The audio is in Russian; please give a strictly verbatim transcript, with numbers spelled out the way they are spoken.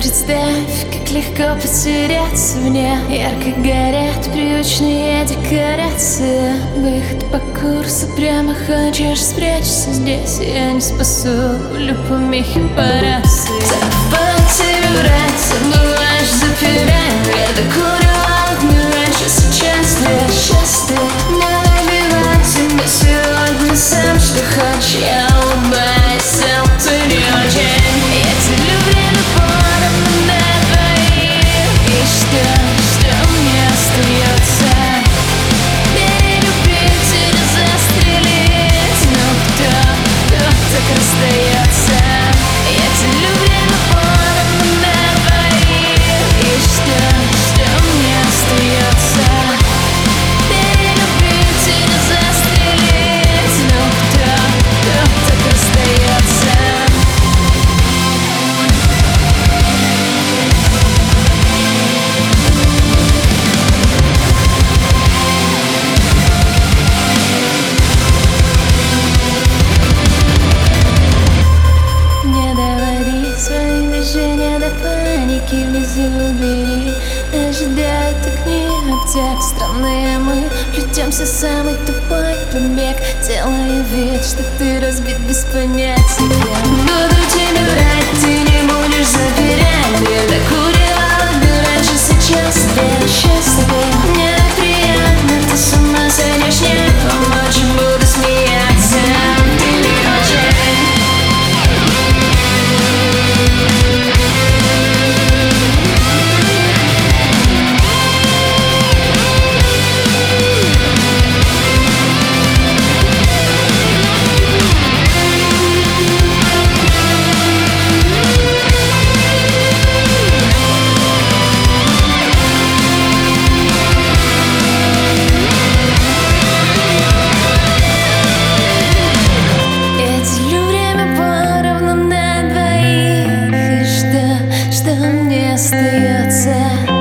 представь, как легко потеряться в ней. Ярко горят привычные декорации. Выход по курсу, прямо хочешь спрячься здесь. Я не спасу помехи по рации. Забывай тебе врать, забываешь, запираем. Я докурила огню раньше, сейчас я счастлив. Не набивай тебя сегодня сам, что хочешь. Я улыбаюсь, сам ты не очень. Я делю время поровну на двоих. И что, что мне остается? Перелюбить или застрелить? Ну кто, кто так расстается? Я делю время поровну на двоих. И что, что мне остается? Перелюбить или застрелить? Ну кто, кто так расстается? Не доводи свои движения до паники внизу двери. Ожидают огни аптек. Странные мы плетемся самый тупой побег, делая вид, что ты разбит без понятия. Буду тебе врать, ты не будешь заверять. Я докурила огню раньше, сейчас я счастлив. Мне приятно, ты с ума сойдешь, не помочь, буду смеяться. Ты не очень. Я делю время поровну на двоих. И что, что мне остается?